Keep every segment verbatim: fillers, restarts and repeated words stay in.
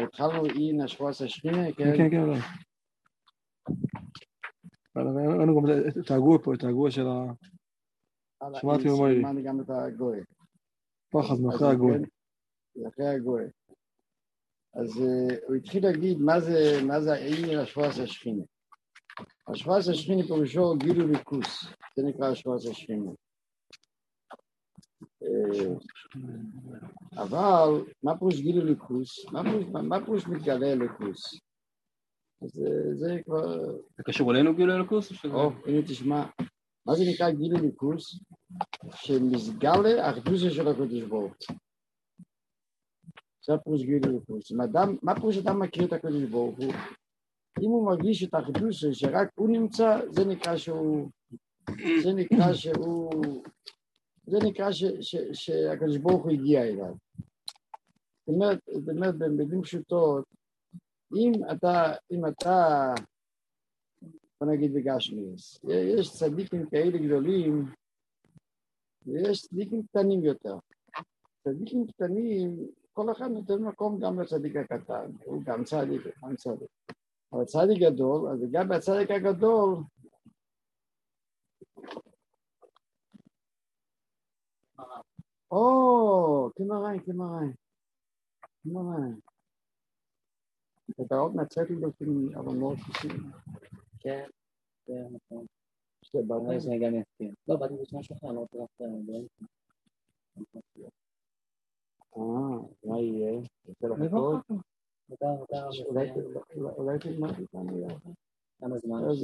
התחלנו אין השבועס השכינה, כן, כן, כן, לא. אין לנו גם את הגוי פה, את הגוי של ה... שמעתי ממוירי. שמעתי גם את הגוי. פחד מאחרי הגוי. אחרי הגוי. אז הוא התחיל להגיד מה זה אין השבועס השכינה. השבועס השכינה פירושו גילוי ליכוס, זה נקרא השבועס השכינה. אבל מה פירוש גילוי ליכוס? מה פירוש מתגלה ליכוס? אז זה כבר... זה קשור אלינו גילוי ליכוס? או, הנה תשמע, מה זה נקרא גילוי ליכוס? שמסגלה אחדוסה של הקדוש ברוך הוא. זה הפירוש גילוי ליכוס. מה פירוש אדם מכיר את הקדוש ברוך הוא? אם הוא מרגיש את האחדוסה שרק הוא נמצא, זה נקרא שהוא... זה נקרא שהוא... זה נקרא שהקדוש ברוך הוא הגיע אליו. זאת אומרת, במילים פשוטות, אם אתה, אם אתה, בוא נגיד בגשמיאס, יש צדיקים כאלה גדולים, ויש צדיקים קטנים יותר. צדיקים קטנים, כל אחד נותן מקום גם לצדיק הקטן, הוא גם צדיק, גם צדיק. אבל צדיק גדול, אז גם בצדיק הגדול, או, כמראי, כמראי, כמראי. אתה עוד נצאת לי בפנים, אבל מאוד חשים. כן, זה נכון. שאתה באת? אני שאני גם יפתיע. לא, באתי בשנה שלך, אני לא רוצה לך אה, מה יהיה? יוצא לך טוב? אולי תלמד איתנו יחד. כמה זמן? אז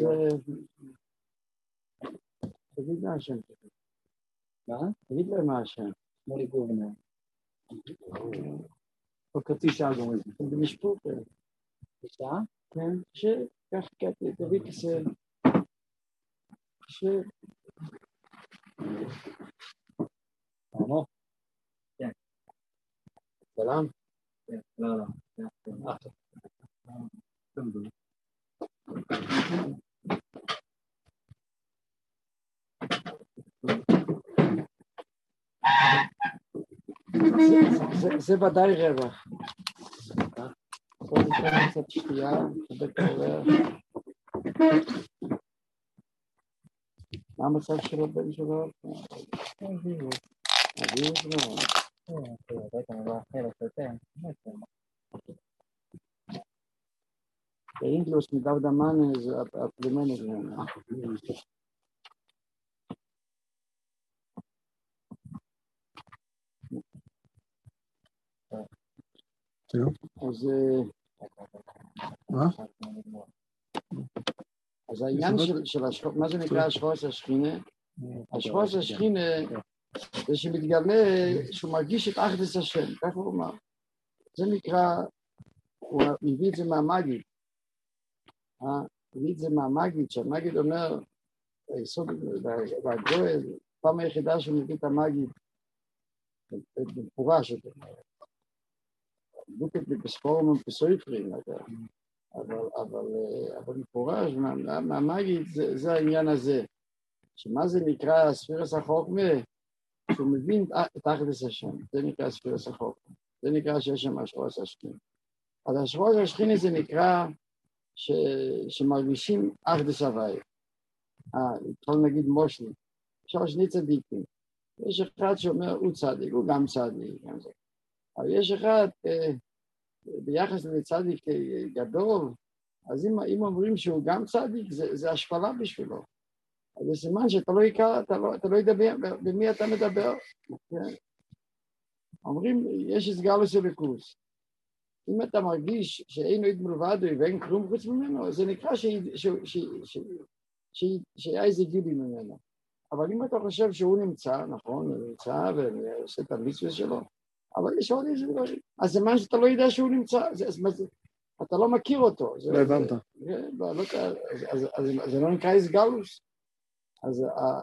תגיד מה השם. מה? תגיד להם מה השם. מולי גובנר. עוד חצי שעה גומרים. זה משפוט. שעה? כן, שכך קטע, תביא כסה. ש... עמו? כן. סלם? כן, לא, לא. זה ודאי רווח. בוא נשאר קצת שתייה, נדבר קורא. מה המצב של הבן שלו? אביב. אביב לא. באינגלוס מדב דמאנה זה הפלימנת ממנה. אז מה? אז העניין של השכוס, מה זה נקרא השכוס השכינה? השכוס השכינה זה שמתגלה שהוא מרגיש את אחדות השם, ככה הוא אומר. זה נקרא, הוא מביא את זה מהמגיד. מביא את זה מהמגיד, שהמגיד אומר, היסוד והגואל, פעם היחידה שהוא מביא את המגיד, במפורש אותו. בוקת בספורם ובסויפרים, אבל מפורש, מהמגיד זה העניין הזה. שמה זה נקרא ספירס החוכמה? שהוא מבין את אחדות השם, זה נקרא ספירס החוכמה. זה נקרא שיש שם השכוס השכינה. אז השכוס השכינה זה נקרא שמרגישים אחדות הוויה. אה, יכול נגיד מושל, יש שני צדיקים. יש אחד שאומר הוא צדיק, הוא גם צדיק, גם זה. אבל יש אחד, ביחס לצדיק גדול, אז אם, אם אומרים שהוא גם צדיק, זה, זה השפלה בשבילו. אז זה סימן שאתה לא יקר, אתה לא, אתה לא יודע במי אתה מדבר. כן? אומרים, יש הסגלוס אלוקוס. אם אתה מרגיש שאין עוד מלבד ואין כלום חוץ ממנו, זה נקרא שהיה איזה גילי ממנו. אבל אם אתה חושב שהוא נמצא, נכון, הוא נמצא ועושה את המצווה שלו, אבל יש עוד איזה דברים. אז זה מה שאתה לא יודע שהוא נמצא, זה, זה, אתה לא מכיר אותו. לא הבנת. זה לא נקרא הסגלוס. אז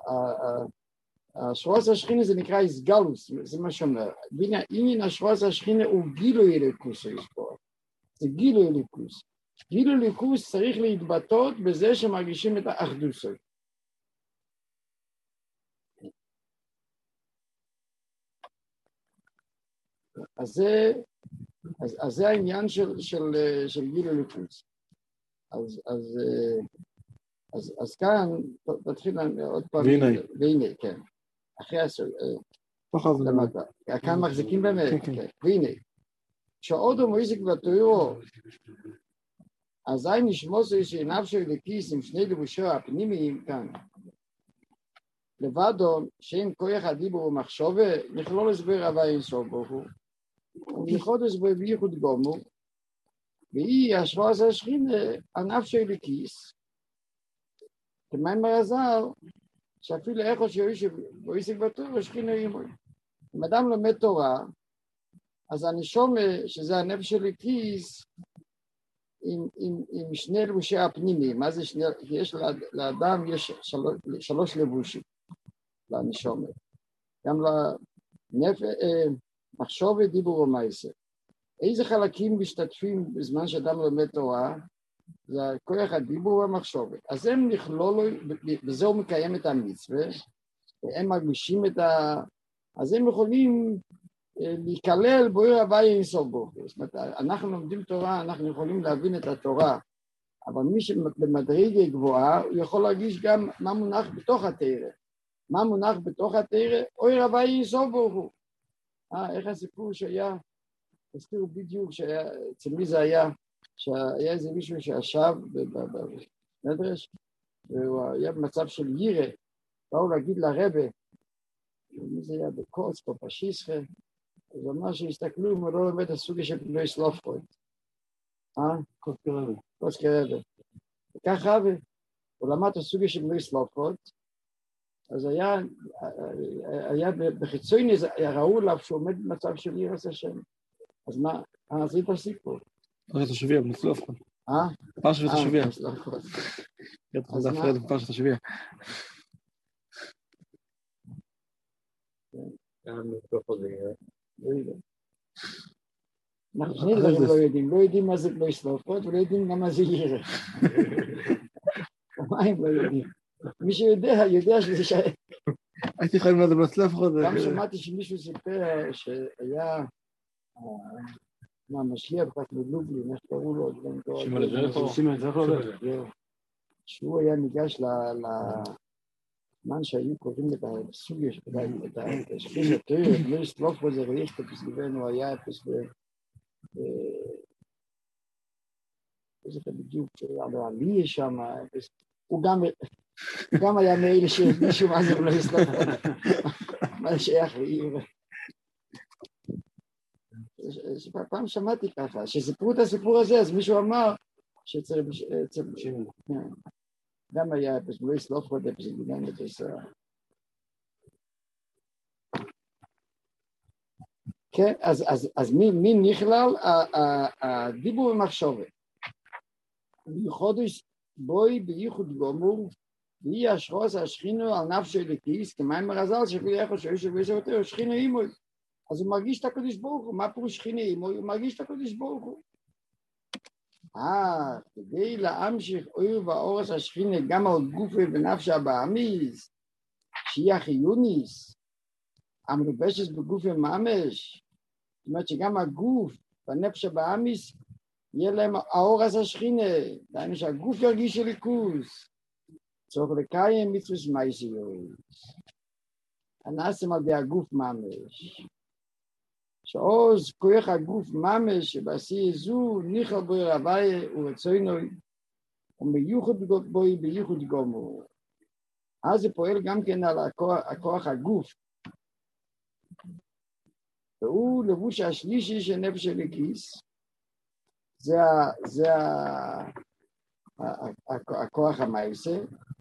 השרוס השכינה זה נקרא הסגלוס, זה מה שאומר. עניין השרוס השכינה הוא גילוי אלוקוס, זה גילוי אלוקוס. גילוי אלוקוס צריך להתבטאות בזה שמרגישים את האחדות. אז זה, אז, אז זה העניין של, של, של גיל הליכוס. אז, אז, אז, אז כאן, תתחיל עוד פעם. והנה. והנה, כן. אחרי הסול. למטה. כאן מחזיקים באמת. כן. והנה. כשעוד הוא מויסק בתוירו, אזי נשמוס שעיניו של לכיס עם שני לבושו הפנימיים כאן. לבדו, שאין כוח הדיבור ומחשובה, נכלול הסבר הווה אינסוף ברוך הוא. ומייחוד הסבר בייחוד גומו, והיא השוואה זה השכינה, ענף של לכיס. כמאמר הז"ל, שאפילו איכות שמויסק בתוירו, שכינה אימוי. אם אדם לומד תורה, אז אני שומע שזה הנפש של לכיס, עם, עם, עם שני לבושי הפנימיים. מה זה שני? יש לאדם יש שלוש, שלוש לבושים, לנשומר. גם למחשוב ודיבור ומעשה. איזה חלקים משתתפים בזמן שאדם לומד תורה? זה כוח הדיבור והמחשוב. אז הם נכלולו, וזה הוא מקיים את המצווה, והם מרגישים את ה... אז הם יכולים להיכלל בוער הוויה אינסוף ברוך הוא. זאת אומרת, אנחנו לומדים תורה, אנחנו יכולים להבין את התורה, אבל מי שבמדרגה גבוהה, הוא יכול להרגיש גם מה מונח בתוך התורה. מה מונח בתוך התורה? בוער הוויה אינסוף ברוך הוא. אה, איך הסיפור שהיה, תזכירו בדיוק, אצל מי זה היה, שהיה איזה מישהו שישב במדרש, והוא היה במצב של ירא, באו להגיד לרבא, מי זה היה בקוץ או פשיסחה, אז אמר שהסתכלו אם הוא לא לומד הסוגיה של פנוי סלופקוד. אה? קוץ כרבא. קוץ כרבא. וכך רבא, הוא למד הסוגיה של פנוי סלופקוד, אז היה, היה בחיצוני, ראו עליו שהוא עומד במצב של יראת השם. אז מה, אז זה הסיפור. פרשת השביעי, בנוי סלופקוד. אה? פרשת השביעי. אה, סלופקוד. זה הפרד בפרשת השביעי. אנחנו שני דברים לא יודעים, לא יודעים מה זה פנוי סלופקוד ולא יודעים גם מה זה ירא. מה הם לא יודעים? מי שיודע, יודע שזה שייך. הייתי חייב לדעת בנוי סלופקוד. גם שמעתי שמישהו סיפר שהיה מהמשליח פת מלובלין, איך קראו לו? שמעון זכרו. שהוא היה ניגש לזמן שהיו קוראים את הסוגיה, את השכין התואר, פנוי סלופקוד זה ריכטה פסגבנו, הוא היה פס ב... איזה בדיוק, שהיה לו עלי שם, הוא גם היה מאלה שמישהו מה זה פנוי סלופקוד, מה שייך לעיר. פעם שמעתי ככה, שסיפרו את הסיפור הזה, אז מישהו אמר שצריך... גם היה אפס, לא יסלוף עוד אפס, גם את עשר. כן, אז מי נכלל? הדיבור ומחשובת. בייחודש בוי בייחוד גומור, והיא השרוס השכינו על נפשו לכיס, כמאמר הז"ל, שפילו איך שהוא יושב ויושב יותר, שכינו אימוי. אז הוא מרגיש את הקדוש ברוך הוא. מה פירוש שכינו אימוי? הוא מרגיש את הקדוש ברוך הוא. אה, כדי להמשיך אור ואורס השכינה גם על גופה ונפשה באמיס, שיהיה חיוניס, המלובשת בגופה ממש, זאת אומרת שגם הגוף והנפשה באמיס, יהיה להם האורס השכינה, דהיינו שהגוף ירגיש ליכוס, צורך לקיים מצווה מייסיות, הנעשים על די הגוף ממש. שעוז כוח הגוף ממש שבעשי זו ניחל בו רבי ורצוינוי ומיוחד בוי בייחוד גומור. אז זה פועל גם כן על הכוח, הכוח הגוף. והוא לבוש השלישי של נפש הלכיס, זה, זה הכוח המעשה,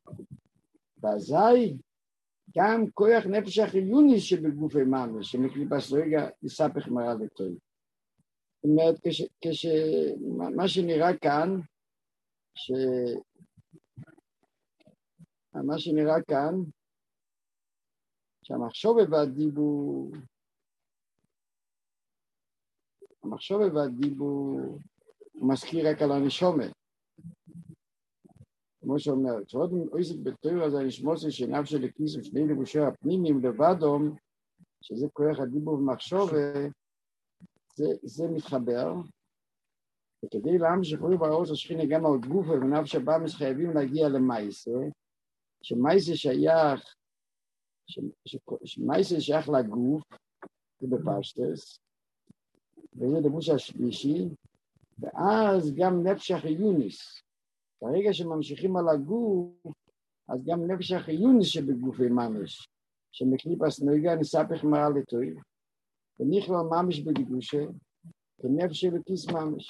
ואזי גם כוח נפש החיוני שבגוף ממש, שמקליפס רגע יספך מראה לטוי. זאת אומרת, כש... מה שנראה כאן, ש... מה שנראה כאן, שהמחשוב והדיבור, המחשוב והדיבור, הוא מזכיר רק על הנשומת. כמו שאומר, שעוד עוסק בתורה זה נשמוס שנפש של לכיס ושני לבושי הפנימיים לבדום, שזה כוח הדיבור ומחשוב, זה, זה מתחבר, וכדי להמשיך רואים באורות השכינה גם על גוף ובנפש הבאמיס חייבים להגיע למייסה, שמייסה שייך, שמייסה שייך לגוף, זה בפשטס, וזה לבוש השלישי, ואז גם נפש החיוניס. ברגע שממשיכים על הגוף, אז גם נפש החיוניס שבגופי ממש, שמקליפס נויגה נספך מעל לטויב, ונכלל ממש בגדושה, כנפש אלוקיס ממש.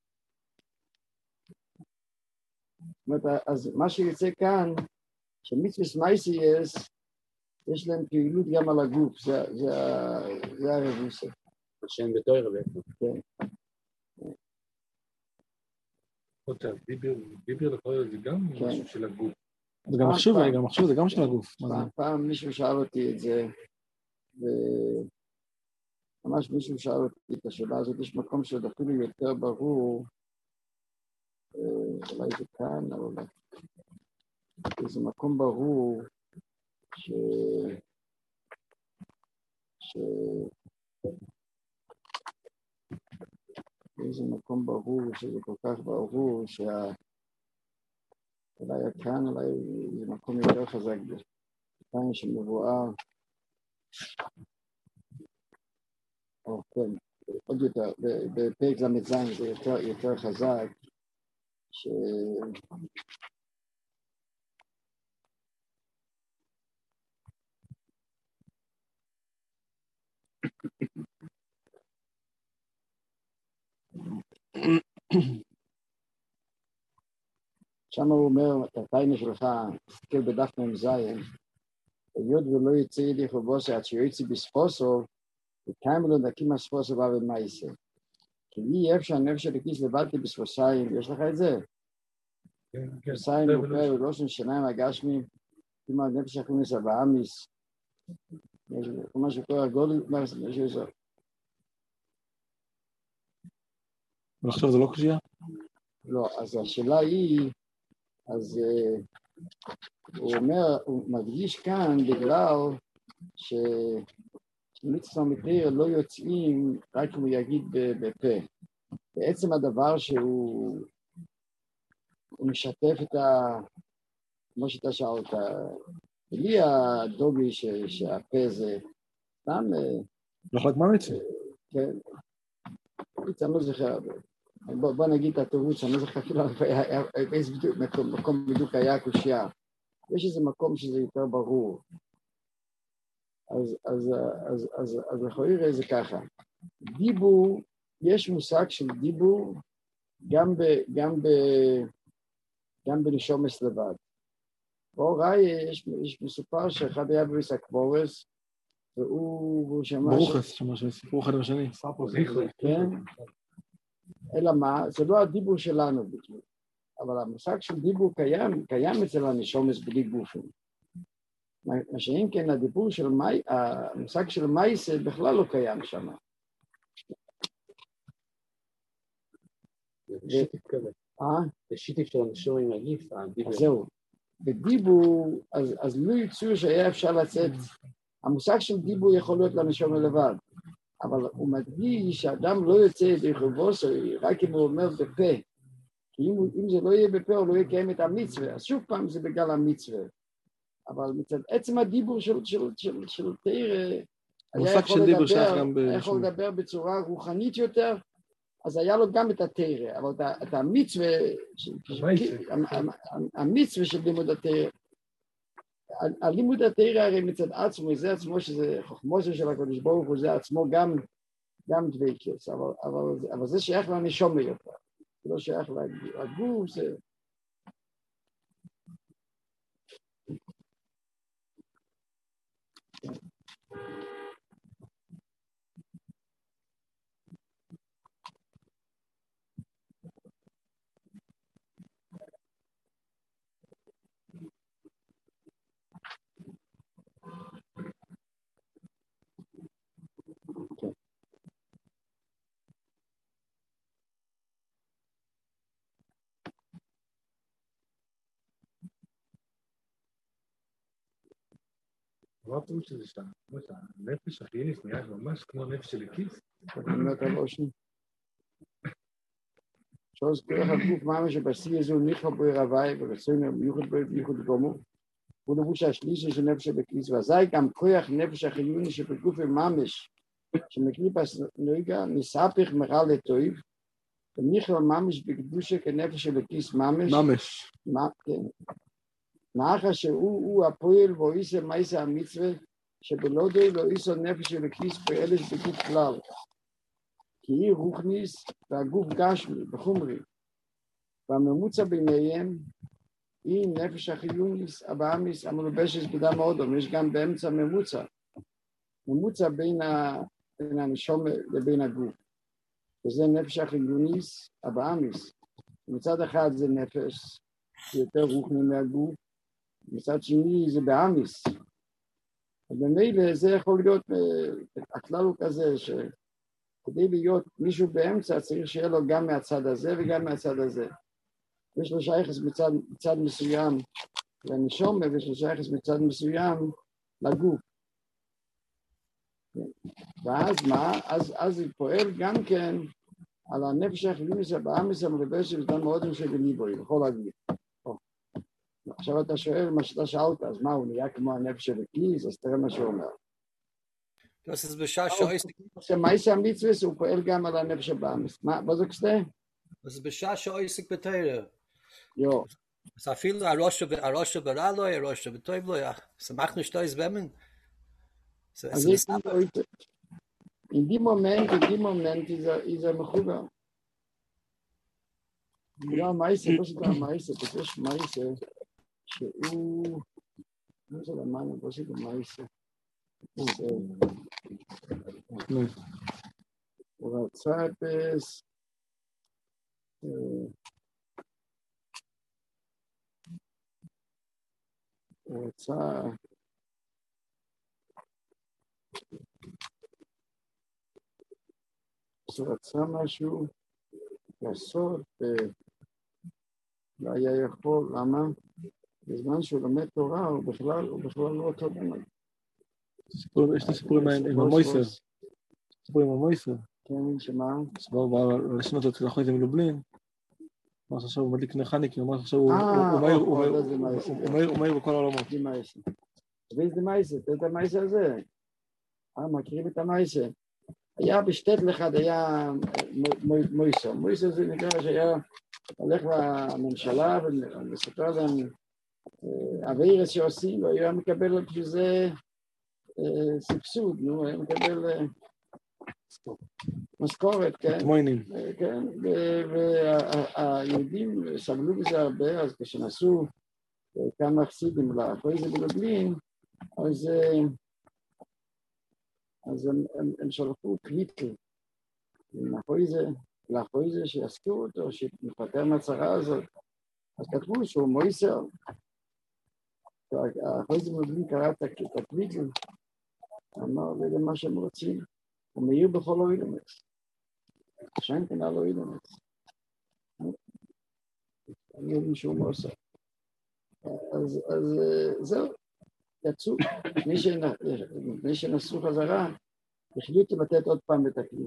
זאת אומרת, אז מה שיוצא כאן, שמצווה מייסייס, יש להם פעילות גם על הגוף, זה, זה, זה הרבוסה. השם בתויר בעצם. כן. דיבר לכל זה גם משהו של הגוף. זה גם מחשוב, גם מחשוב, זה גם של הגוף. פעם מישהו שאל אותי את זה, וממש מישהו שאל אותי את השאלה הזאת, יש מקום שעוד אפילו יותר ברור, אולי זה כאן, אבל אולי, זה מקום ברור, ש... ש... איזה מקום ברור, שזה כל כך ברור, שה... אולי כאן, אולי זה מקום יותר חזק, כאן שמבואר, או כן, עוד יותר, בפרק למזין זה יותר, יותר חזק, ש... שם הוא אומר, את התיינה שלך, תסתכל בדף ממזיין, היות ולא יצא ידי חובוסה, עד שיוצא בספוסו, וקיים לו נקים הספוסו בא במייסה. כי אי אפשר נפש של הכיס לבדתי בספוסיים, יש לך את זה? בספוסיים מופר, ולושן שניים הגשמים, כמעט נפש הכונס הבאמיס, כמו שקורא הגודל, משהו זה. ולחשוב זה לא קשייה? לא, אז השאלה היא, אז uh, הוא אומר, הוא מדגיש כאן בגלל שמצווה מתיר לא יוצאים רק אם הוא יגיד בפה. בעצם הדבר שהוא הוא משתף את ה... כמו שאתה שאלת, בלי הדוגי ש, שהפה זה סתם... לא חלק מהמצווה. כן. אני לא זוכר, בוא, בוא נגיד את התירוץ, אני לא זוכר אפילו באיזה מקום בדיוק היה הקושייה. יש איזה מקום שזה יותר ברור. אז, אז, אז, אז, אז יכול לראה זה ככה. דיבור, יש מושג של דיבור גם ב, גם ב, גם בנשומס לבד. בואו ראי, יש, יש מסופר שאחד היה בביס הקבורס, והוא שמע... ברוכס, שמע שסיפור אחד בשני. כן? אלא מה? זה לא הדיבור שלנו בדיוק. אבל המושג של דיבור קיים, קיים אצל הנשומס בלי גופים. מה שאם כן, הדיבור של מי, המושג של מייסה בכלל לא קיים שם. זה שיטיף כזה. אה? זה שיטיף של הנשום עם הגיף, הדיבור. אז זהו. בדיבור, אז, אז לא יצאו שהיה אפשר לצאת, המושג של דיבור יכול להיות לנשום לבד, אבל הוא מדגיש שאדם לא יוצא ידי חובוסו, רק אם הוא אומר בפה, כי אם, אם זה לא יהיה בפה, הוא לא יקיים את המצווה, אז שוב פעם זה בגלל המצווה. אבל מצד עצם הדיבור של, של, של, של תאיר, היה יכול לדבר, יכול לדבר בצורה רוחנית יותר, אז היה לו גם את התאיר, אבל את המצווה, המצווה של לימוד התאיר, הלימוד התאיר הרי מצד עצמו, זה עצמו שזה חוכמוסו של הקדוש ברוך הוא, זה עצמו גם, גם דבקות, אבל, אבל, אבל זה שייך לנשמה יותר, זה לא שייך לגוף, זה... מה פירוש שזה שם? הנפש החיונית נהיה ממש כמו נפש של הכיס. באמת הראשן. שאז כרך הגוף מה שבשיא איזו ניחו בוי רבי ורצוינו מיוחד בוי מיוחד גומו. הוא לבוש השלישי של נפש בכיס, ואזי גם כוח נפש החיוני שבגוף ממש, שמקליפס נויגה נספך מרע לטויב, וניחו ממש בקדושה כנפש של הכיס ממש. ממש. כן. מאחר שהוא הפועל ואיסה מייסה המצווה, שבלודוי לא איסו נפש של הכיס פועלת בגוף כלל. כי היא רוחניס והגוף גשמי בחומרי, והממוצע ביניהם היא נפש החיוניס הבאמיס המלובשת בדם האודום. יש גם באמצע ממוצע, ממוצע בין, ה, בין הנשום לבין הגוף, וזה נפש החיוניס הבאמיס. מצד אחד זה נפש יותר רוחני מהגוף, מצד שני זה באמיס. ובמילא זה יכול להיות, הכלל הוא כזה ש כדי להיות מישהו באמצע צריך שיהיה לו גם מהצד הזה וגם מהצד הזה. יש לו שייכס מצד, מצד מסוים לנשומה, ויש לו שייכס מצד מסוים לגוף. ואז מה? אז, אז הוא פועל גם כן על הנפש החיונית הבאמיס המלובשת בדם האודום שבליבו, יכול להגיד. עכשיו אתה שואל מה שאתה שאלת, אז מה, הוא נהיה כמו הנפש של הכיס? אז תראה מה שהוא אומר. Das ist bescheuert. שמייסה המצווה הוא פועל גם על הנפש הבאמיס. מה, מה זה כסתה? Das ist bescheuert בתורה. Jo. Es hat viel Arosha Arosha Baralo, Arosha Betoivlo, ja. Es macht nicht das Bemen. Also ich heute in dem Moment, in dem Moment ist er, ist er Mechuga. Ja, Meise, was ist da Meise? Das ist Meise, שהוא, מה זה למעלה? was ist der Meise? הוא רצה אפס, הוא רצה, הוא רצה משהו לעשות, לא היה יכול, למה? בזמן שהוא לומד תורה, הוא בכלל, הוא בכלל לא אותו דבר. יש לי סיפור עם המויסר. סיפור עם המויסר. כן, שמה? סבבה, לשנות את אחרי זה מלובלין. מה שעכשיו הוא מדליק נחניק, הוא אומר עכשיו הוא מהיר בכל העולמות. ואיזה מייסה? את המייסה הזה. אה, מכירים את המייסה. היה בשטטל אחד, היה מויסר. מויסר זה נקרא שהיה הולך לממשלה ומספר להם אווירס שעושים, הוא היה מקבל בשביל זה סבסוד, נו, היה מקבל משכורת, כן? תמוינים. כן, והיהודים סבלו בזה הרבה, אז כשנסו כמה חסידים לאחרי זה בלובלין, אז אז הם שלחו קוויטל, לאחרי זה, לאחרי זה שיעסקו אותו, שנפטר מהצרה הזאת, אז כתבו שהוא מויסר, אחרי זה בלובלין קרא את הקוויטל, אמר למה שהם רוצים, הוא מאיר בכל אוילומץ, שם כנראה לא אוילומץ, אני יודעים שהוא מויסר, אז זהו, יצאו, מי שנסו חזרה, החליטו לתת עוד פעם את הקוויטל.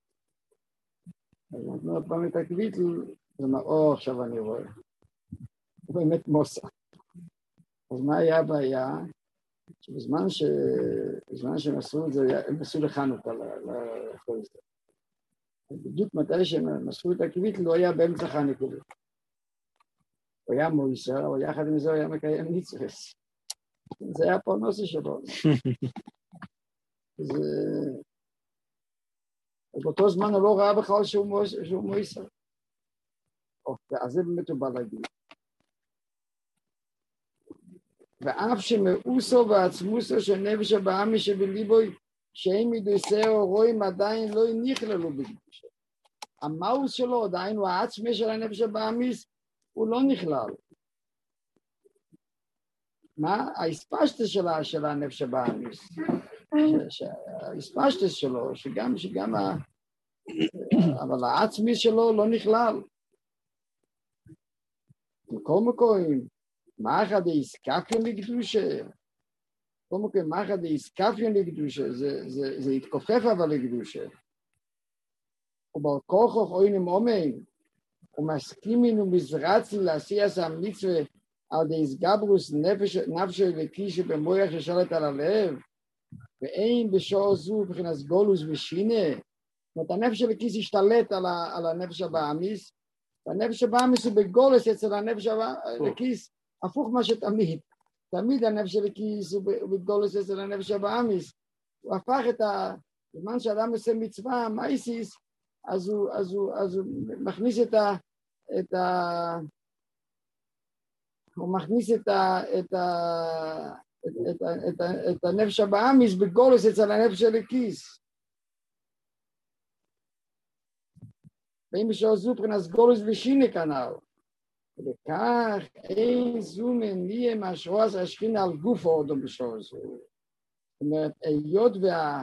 אז נתנו עוד פעם את הקוויטל, או עכשיו אני רואה, הוא באמת מוסר. אז מה היה הבעיה? שבזמן שהם עשו את זה, הם עשו לחנוכה לכל זה. בדיוק מתי שהם עשו את הקוויטל, הוא היה באמצע חנוכה. הוא היה מויסר, אבל יחד עם זה הוא היה מקיים מצוות. זה היה פרנסה שלו. אז באותו זמן הוא לא ראה בכלל שהוא מויסר. אז זה באמת הוא בא להגיד. ואף שמאוסו ועצמוסו של נפש הבאמי שבליבוי, שהם מדוסי רואים עדיין לא נכללו בקדושה. המאוס שלו, עדיין הוא העצמי של הנפש הבאמיס, הוא לא נכלל. מה? ההספשטס שלה, של הנפש הבאמיס. ההספשטס שלו, שגם, שגם, אבל העצמי שלו לא נכלל. בכל מקום, מה אחד העסקקנו מקדושה? כמו כמחד דאיסקפיון לקדושה, זה, זה, זה התכופף אבל לקדושה. ובכוחו אוינם אומן, ומסכימים ומזרצים לעשיית המצווה על דאיסגברוס נפש נפשו וקישו במוח ששולט על הלב, ואין בשעה זו מבחינת גולוס ושינה. זאת אומרת, הנפש הלקיס השתלט על, ה, על הנפש הבאמיס, והנפש הבאמיס הוא בגולוס אצל הנפש הלקיס, הפוך מה שתמיד. תמיד הנפש הלקיס הוא בגולוס אצל הנפש הבאמיס. הוא הפך את ה... בזמן שאדם עושה מצווה, מייסיס, אז הוא, אז הוא, אז הוא מכניס את ה... את ה... הוא מכניס את ה... את ה... את, את, את, את הנפש הבאמיס בגולוס אצל הנפש הלקיס. ואם בשעה זו מבחינת גולוס ושינה כנ"ל. וכך אין זו מניע מהשרוס השכינה על גוף האדם בשעה זו. זאת אומרת, היות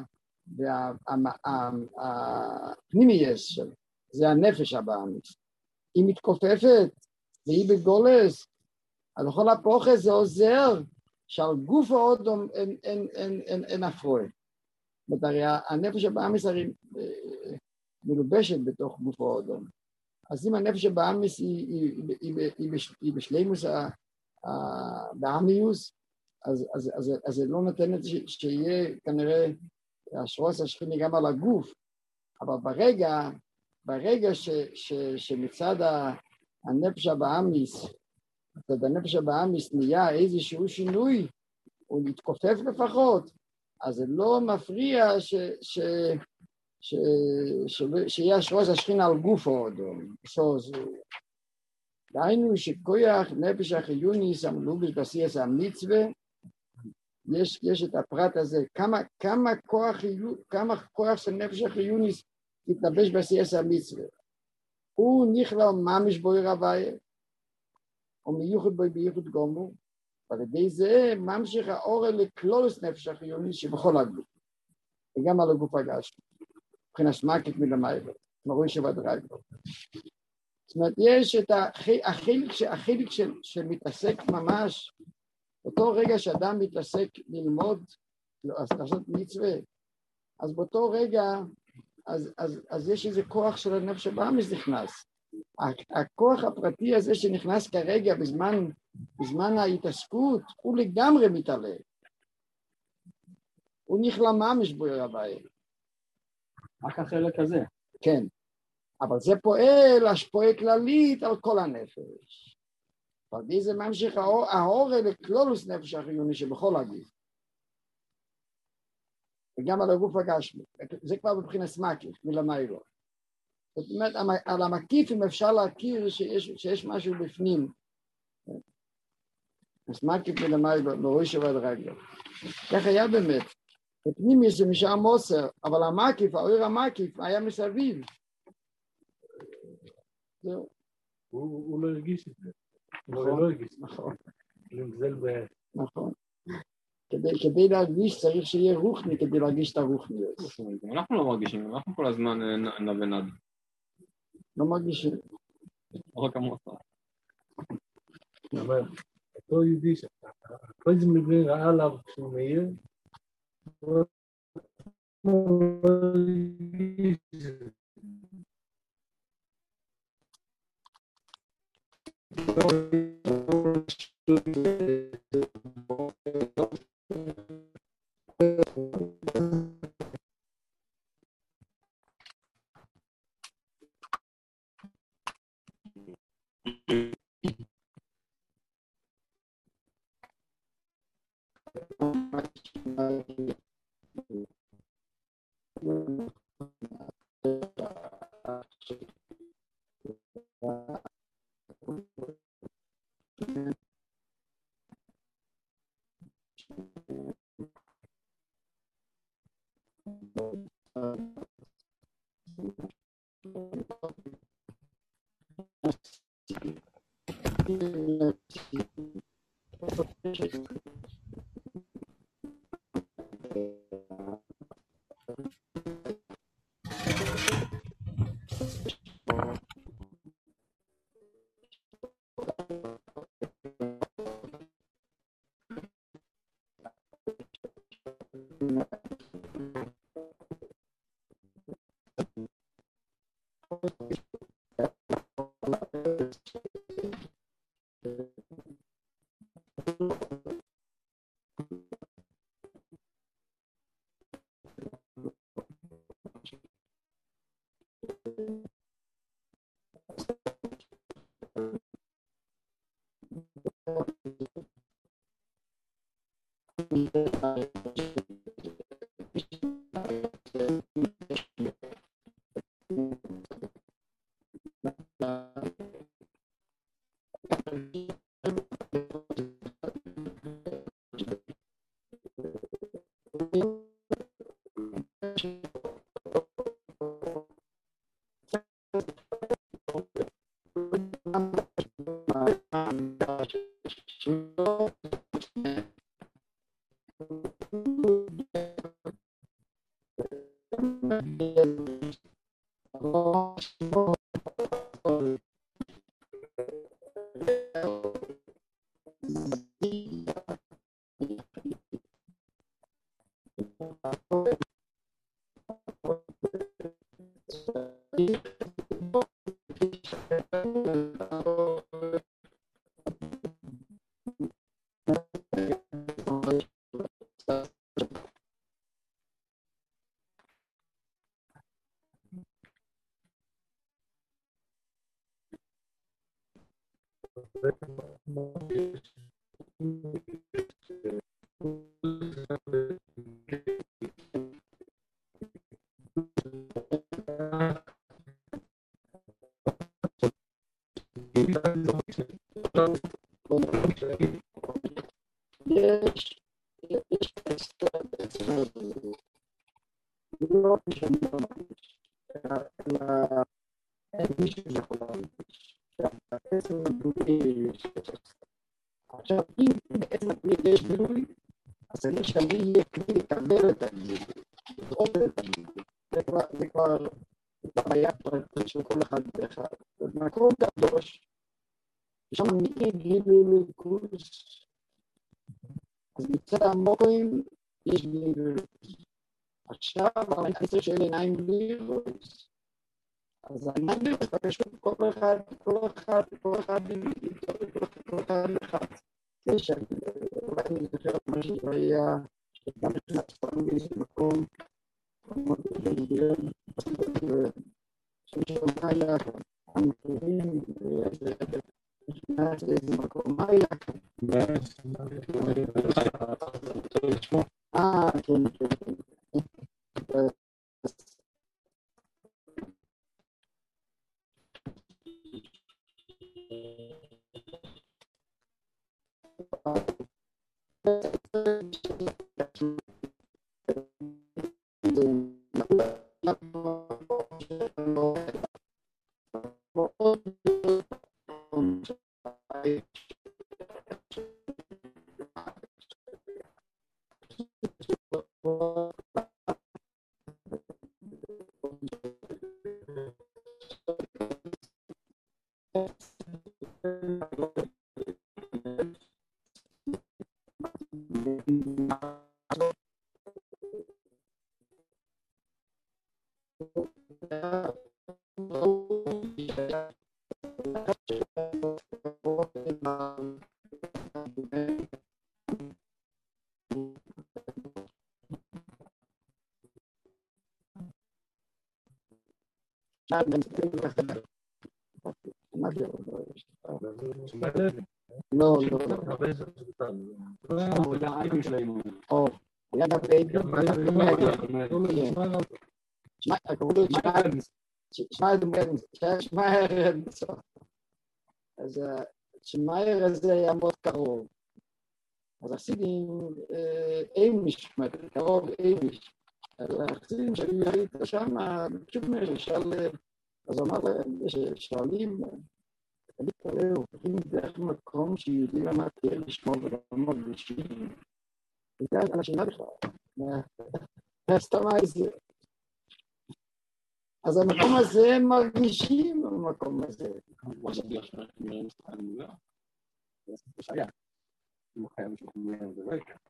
והפנימייס של זה הנפש הבאמיס. היא מתכופפת והיא בגולס, אז לכל הפוכת זה עוזר שעל גוף האדם אין, אין, אין, אין, אין הפרעה. זאת אומרת, הרי הנפש הבאמיס הרי מלובשת בתוך גוף האדם. אז אם הנפש הבאמיס היא, היא, היא, היא, היא, היא בשלימוס הבאמיוס, אז, אז, אז, אז זה לא נותן את זה שיהיה כנראה השרוס השכיני גם על הגוף, אבל ברגע, ברגע ש, ש, שמצד הנפש הבאמיס, מצד הנפש הבאמיס נהיה איזשהו שינוי, או להתכופף לפחות, אז זה לא מפריע ש... ש ש... ש... שיהיה השרוס השכינה על גוף האדם. דהיינו שכוח נפש החיוניס המלובש בעשיית המצווה, יש, יש את הפרט הזה, כמה, כמה, כוח, כמה כוח של נפש החיוניס התלבש בעשיית המצווה. הוא נכלל ממש בוי רוויה, או מיוחד בוי בייחוד גומר, ועל ידי זה ממשיך האור לכלולוס נפש החיוניס שבכל הגוף, וגם על הגוף הגשמי. מבחינה שמקית מלמעלה, מרוי שבדרגו. זאת אומרת, יש את החלק, החלק של, שמתעסק ממש, אותו רגע שאדם מתעסק ללמוד, לעשות מצווה, אז באותו רגע, אז, אז, אז יש איזה כוח של הנפש הבאמיס נכנס. הכוח הפרטי הזה שנכנס כרגע בזמן, בזמן ההתעסקות, הוא לגמרי מתעלה. הוא נכלל ממש בוי רוויה. רק החלק הזה. כן, אבל זה פועל השפעה כללית על כל הנפש. ועל זה ממשיך האור לכלולוס נפש החיוני שבכל הגוף. וגם על הגוף הגשמי. זה כבר מבחינת מקיף, מלמיילו. זאת אומרת, על המקיף אם אפשר להכיר שיש, שיש משהו בפנים. אז מקיף מלמיילו, מרוי שבדרגו. כך היה באמת. בפנים יש משאר מוסר, אבל המקיף, האור המקיף, היה מסביב. זהו. הוא לא הרגיש את זה. הוא לא הרגיש. נכון. לנגזל ב... נכון. כדי להרגיש צריך שיהיה רוחני, כדי להרגיש את הרוחניות. אנחנו לא מרגישים, אנחנו כל הזמן נע ונד. לא מרגישים. רק המוסר. זאת אומרת, אותו יהודי, כל זה מבלי ראה עליו כשהוא מאיר, יש, יש אצלנו, לא משנה ממש, אלא אין מישהו שיכול להרגיש, בעצם הגלוי יש כסף. עכשיו, אם בעצם הגלוי יש גלוי, אז אני שאני יהיה כלי לקבל את הגלוי, לראות את הגלוי, זה כבר בעיה פרטית של כל אחד ואחד. במקום קדוש, שם נהיה גילוי לקורס, אז מצד המורים יש גילוי. עכשיו, העשר של עיניים גילויס, אז העיניים גילויס, פשוט כל אחד, כל אחד, כל אחד, כל אחד אחד. זה שאני, אולי אני זוכר את מה שהיה, שגם מבחינת פעם באיזה מקום, מאוד גדול, שמשום מה היה כאן, המקורים, איזה מקום, מה היה כאן? אה, כן, כן, כן. לא, לא, לא. או, היה גם בייבי. שמע, קראו לו שמעייר. אז שמעייר הזה היה מאוד קרוב. אז עשיתי אימיש, קרוב אימיש. אז החסידים שלי היית שם, פשוט שאל, אז אמר להם, שואלים, אני קורא, אם דרך מקום שיהודים אמרתי לשמור ולעמוד בשבילים. וזה על השאלה בכלל. סתם איזה. אז המקום הזה הם מרגישים במקום הזה. מה שבגלל שאני מסתכל מולה. זה שהיה. אם הוא חייב לשלוח מולה, זה לא יקרה.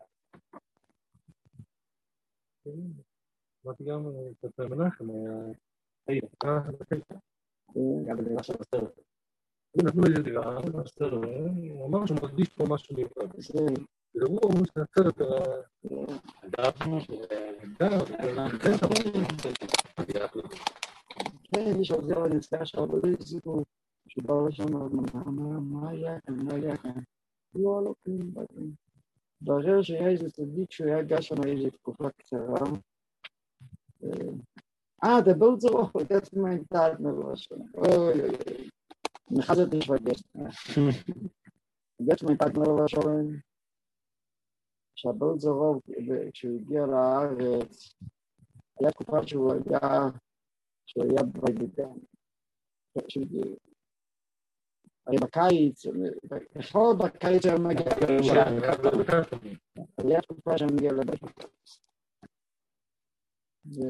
אמרתי גם את מנחם, היה... גם בדירה של הסרט. נתנו לי דירה, הוא אמר שהוא מרגיש פה משהו מיוחד. זה, והוא אומר שנצר את כן, מי שעוזר לנצח שם, אבל לא יצאו, שבא לשם, מה היה כאן, מה היה כאן? לא, לא, כלום, לא כלום. ברר שהיה איזה צדיק שהוא היה גש שם איזו תקופה קצרה. אה, דבר צרוך, that's my dad, מראש. אוי, אוי, אוי. נחזת נשבגש. that's my dad, מראש. שהבר צרוך, כשהוא הגיע לארץ, היה תקופה שהוא היה, שהוא היה בגדן. הרי בקיץ, בכלל בקיץ היה מגיע לשם. היה תקופה שאני מגיע לבית. ו...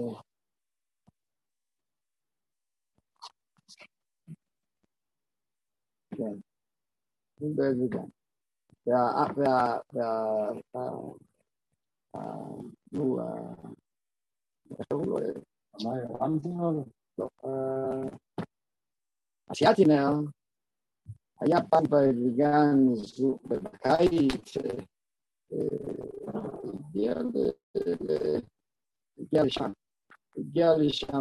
כן, זה באיזה גם. וה... וה... וה... נו, איך קראו לו? מה היה? רמזי או לא. אסיאטינר היה פעם בגן בקיץ, הגיע לשם, הגיע לשם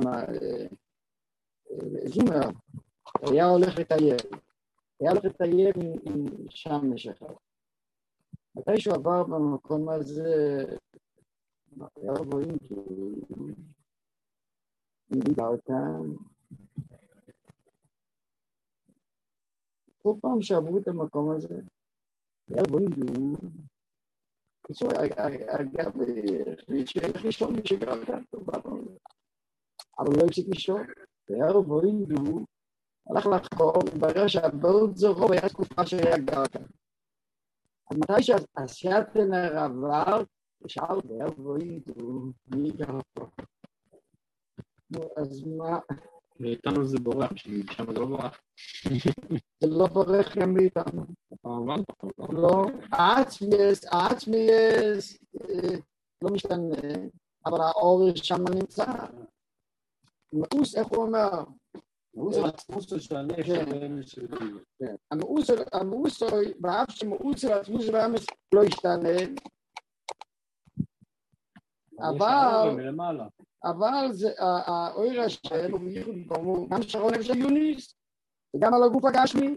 זומר, היה הולך לטייל, היה הולך לטייל עם שם משחר. מתי שהוא עבר במקום הזה, היה רואים שהוא דיבר אותם, כל פעם שעברו את המקום הזה, היה רואים שהוא, קיצור, אגב, שהלך לישון מי שגר כאן, אבל לא הפסיק לישון, היה רואים שהוא, הלך לחקור, וברר שהברד זרוב היה תקופה שהיה גר כאן. אז מתי שהאסיאטינר עבר, שאל, היה רואים שהוא, מי גר פה? אז מה? מאיתנו זה בורח, שם זה לא בורח. זה לא בורח גם מאיתנו. לא, העצמיאס, העצמיאס לא משתנה, אבל האור שם נמצא. מאוס, איך הוא אומר? מאוס על עצמוס של שלש, כן. המאוס, באף שמאוס של עצמוס והאמס לא ישתנה, אבל... אבל זה, האויר השם, הוא מייחוד ברמור, גם שרון נפש היוניס, וגם על הגוף הגשמי,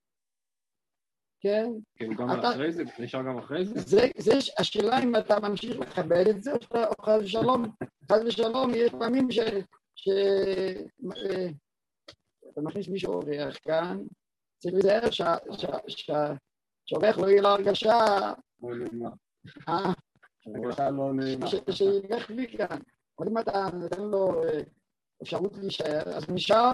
כן? כן, גם אחרי זה, נשאר גם אחרי זה? זה השאלה אם אתה ממשיך לכבד את זה, או חד ושלום, חד ושלום, יש פעמים שאתה מכניס מישהו אורח כאן, צריך להיזהר שהאורח לא יהיה להרגשה, הרגשה לא נעימה. שילך לי כאן. אבל אם אתה נותן לו אפשרות להישאר, אז נשאר.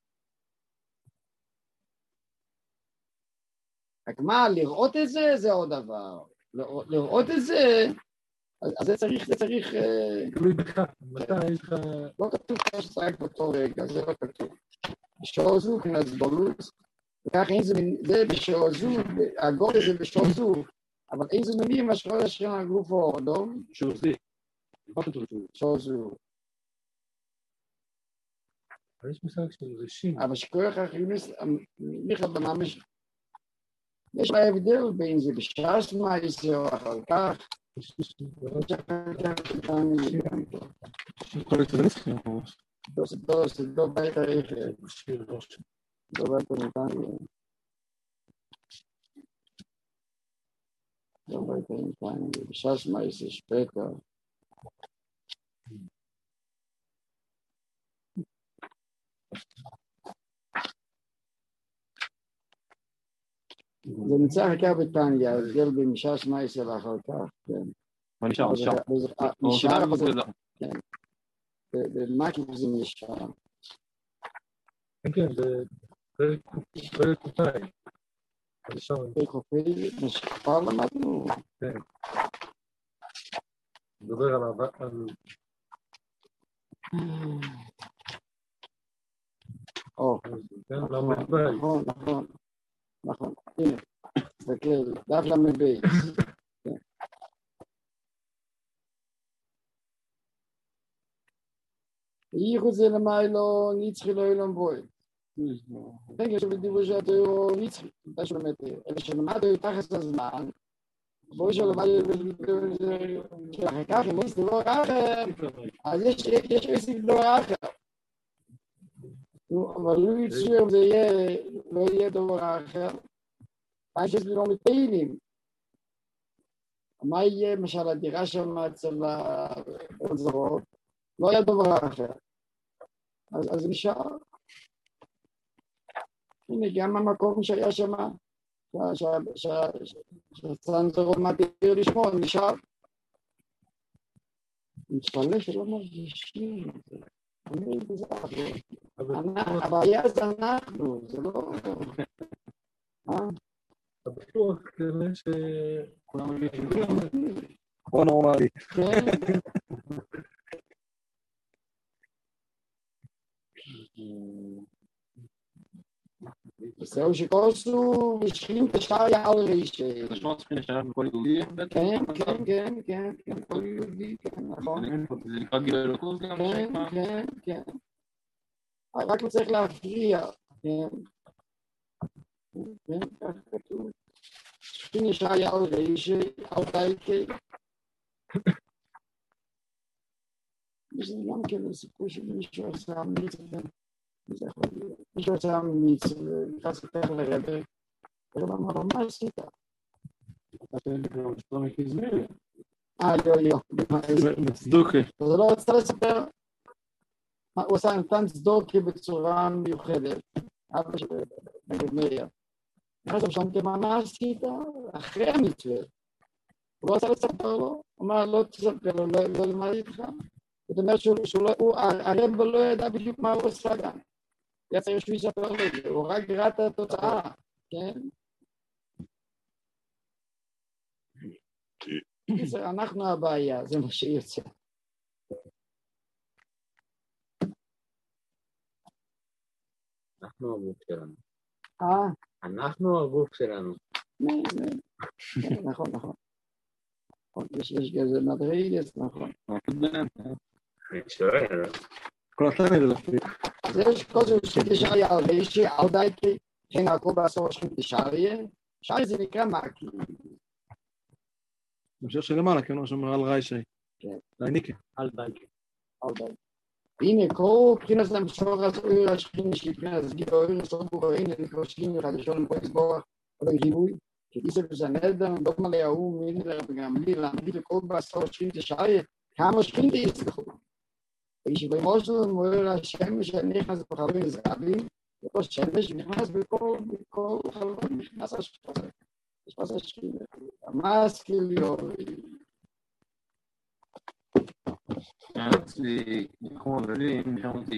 רק מה, לראות את זה, זה עוד דבר. לראות את זה, אז זה צריך, זה צריך... תלוי בך, מתי יש לך... לא כתוב כמו שצריך באותו רגע, זה לא כתוב. בשעוזו, כנסבולות, וכך אין זה, זה בשעוזו, הגול הזה בשעוזו, אבל אין זה מילים, השכול השכם הגוף האורדום. שעוזי. שעוזו. יש מושג של ראשים. אבל שכוח החיונס, מיכה בממש, יש לה הבדל בין זה בשעס מייסה או אחר כך. זה לא בית הרכב. לא בית הרכב. לא בית הרכב. בשעס מייסה שפטה. זה נמצא חכה בטניה, ההבדל בין משעס מייסה לאחר כך, כן. מה נשאר? נשאר. נשאר, אבל זה... כן. במקיף זה נשאר. כן, כן, זה פרק קופאי. פרק קופאי, כבר למדנו. כן. מדבר על... או, נכון, נכון, נכון, הנה, תסתכל, דף למד בייס. ייחוד זה למיילו, נצחי לא אילון בוי. רגע שבדיבור שאתה נצחי, אתה שלומד, אלה שלמדו תחת הזמן, בואו שלמד, אחר כך, אם יש דבר אחר, אז יש איזה דבר אחר. אבל לא יצויר אם זה יהיה, לא יהיה דבר אחר. מה שיש לי לא מתאינים. מה יהיה, למשל, הדירה שם אצל הזרות, לא היה דבר אחר. אז זה נשאר. הנה, גם המקום שהיה שם, שהצנזור מתיר לשמור, נשאר. מתפלא שלא מרגישים את זה. אני בזר. הבעיה זה אנחנו, זה לא... הבטוח כזה שכולם מבינים. או נורמלי. כן. זהו שכוסו ושכים כשריה על רישי. לשמוע צריכים לשלב בכל יהודי? כן, כן, כן, כן, כן, כל יהודי, כן, נכון. זה נקרא גיל אלוקות גם? כן, כן, כן. רק לא צריך להפריע, כן. כן, כך כתוב. שכים כשריה על רישי, על דייקי. יש לי גם כן סיפור שמישהו עשה מצווה. מישהו עשה מצווה, נכנס לתך לרבר, הרב אמר לו, מה עשית? אה, לא, לא. בצדוקה. אז לא רצתה לספר, הוא עשה נתן צדוקה בצורה מיוחדת. אבא של נגד מאיר. אז הוא שאלתי, מה עשית? אחרי המצווה. הוא לא רצה לספר לו, הוא אמר, לא תספר לו, לא למד איתך. זאת אומרת שהרב לא ידע בדיוק מה הוא עושה גם. היה צריך שהוא יספר לו את זה, הוא רק ראה את התוצאה, כן? אנחנו הבעיה, זה מה שיוצא. אנחנו הגוף שלנו. אה? אנחנו הגוף שלנו. נכון, נכון. יש כזה מדרגת, נכון. אני שואל. כל התנאים זה לפי. אז יש כוסו שתשאריה על רישי, על דייקי, כן הכל בעשור שתשאריה, שרי זה נקרא מקי. המשך שלמעלה, כן, הוא שאומר על ריישי. כן. ראיניקה. על דייקי. על דייקי. הנה, כל בחינת המשור אז אויר השכין שבחינת סגיל אויר סורבו, הנה נקרא שכין חדשון פועץ בורח, אבל ריבוי, ככיסא בסנדר, דוק מלא ההוא, מילר וגם לי, להמליט לכל בעשור שתשאריה, כמה שכין תיסלחו. בישיבי מושל מוער השמש הנכנס בחלון יזרבים, וכל שמש נכנס בכל, בכל חלון נכנס השפעה. השפעה השכינה. המסקיל יורי. אצלי, כמו מבינים, נשארתי